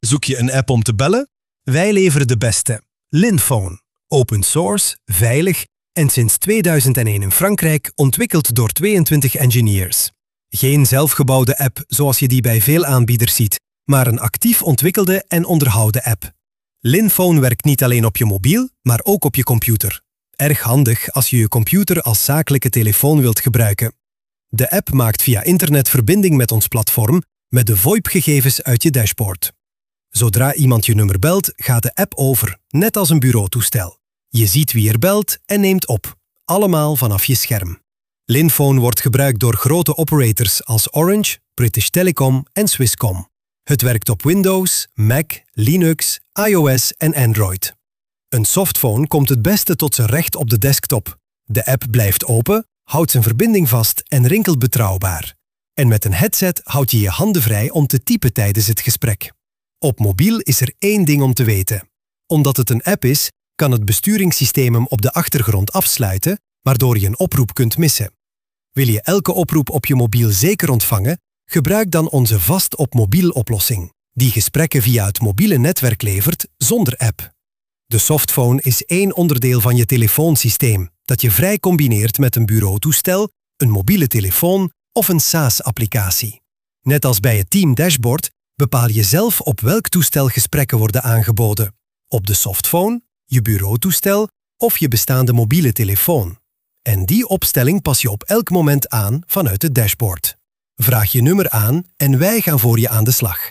Zoek je een app om te bellen? Wij leveren de beste. Linphone. Open source, veilig en sinds 2001 in Frankrijk ontwikkeld door 22 engineers. Geen zelfgebouwde app zoals je die bij veel aanbieders ziet, maar een actief ontwikkelde en onderhouden app. Linphone werkt niet alleen op je mobiel, maar ook op je computer. Erg handig als je je computer als zakelijke telefoon wilt gebruiken. De app maakt via internet verbinding met ons platform met de VoIP-gegevens uit je dashboard. Zodra iemand je nummer belt, gaat de app over, net als een bureautoestel. Je ziet wie er belt en neemt op, allemaal vanaf je scherm. Linphone wordt gebruikt door grote operators als Orange, British Telecom en Swisscom. Het werkt op Windows, Mac, Linux, iOS en Android. Een softphone komt het beste tot zijn recht op de desktop. De app blijft open, houdt zijn verbinding vast en rinkelt betrouwbaar. En met een headset houd je je handen vrij om te typen tijdens het gesprek. Op mobiel is er één ding om te weten. Omdat het een app is, kan het besturingssysteem hem op de achtergrond afsluiten, waardoor je een oproep kunt missen. Wil je elke oproep op je mobiel zeker ontvangen? Gebruik dan onze vast op mobiel oplossing, die gesprekken via het mobiele netwerk levert zonder app. De softphone is één onderdeel van je telefoonsysteem dat je vrij combineert met een bureautoestel, een mobiele telefoon of een SaaS-applicatie. Net als bij het Team Dashboard bepaal je zelf op welk toestel gesprekken worden aangeboden. Op de softphone, je bureautoestel of je bestaande mobiele telefoon. En die opstelling pas je op elk moment aan vanuit het dashboard. Vraag je nummer aan en wij gaan voor je aan de slag.